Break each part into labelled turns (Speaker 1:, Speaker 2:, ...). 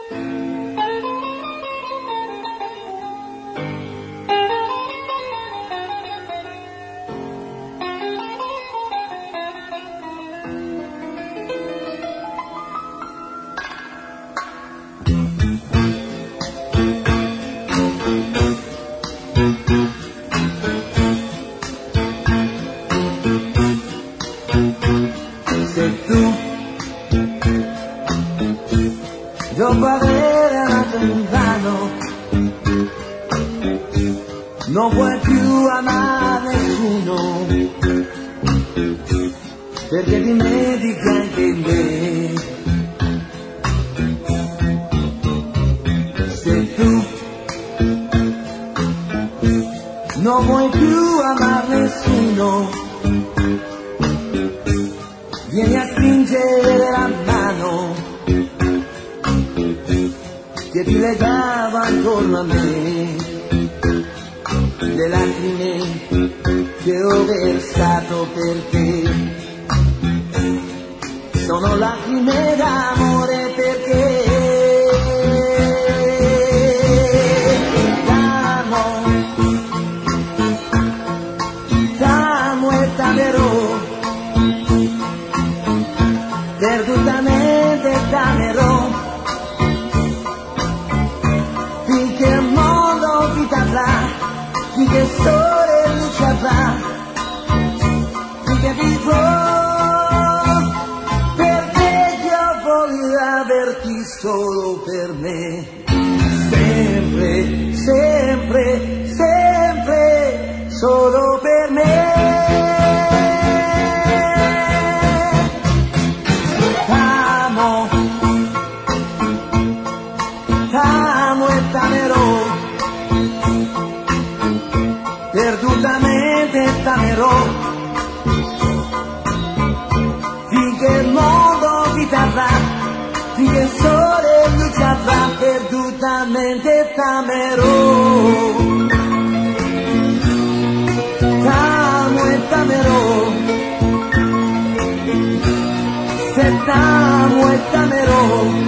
Speaker 1: Se tu, dopo aver amato invano, non vuoi più amare nessuno, perché dimentica anche me. Se tu non vuoi più amare nessuno, vieni a stringere la mano che ti legava intorno a me. Le lacrime che ho versato per te sono lacrime d'amore, perché t'amo e t'amerò, perdutamente t'amerò, finché il mondo vita avrà, finché il sole luce avrà, finché vivrò, perché Dio voleva averti solo per me, sempre, sempre, sempre, solo per me. T'amo e t'amerò, perdutamente t'amerò, finché il mondo ti avrà, finché il sole luce avrà, perdutamente t'amerò. T'amo e t'amerò, se t'amo e t'amerò.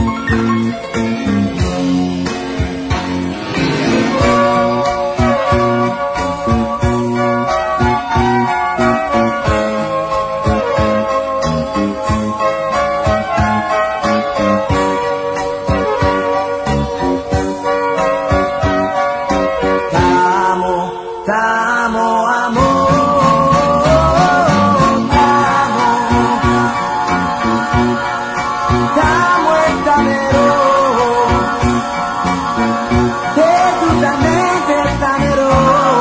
Speaker 1: T'amo, amore, t'amo e t'amerò, perdutamente t'amerò,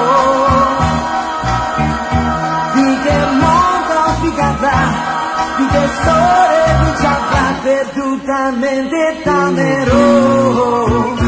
Speaker 1: finché il mondo ti cadrà, finché il sole luce avrà, perdutamente t'amerò.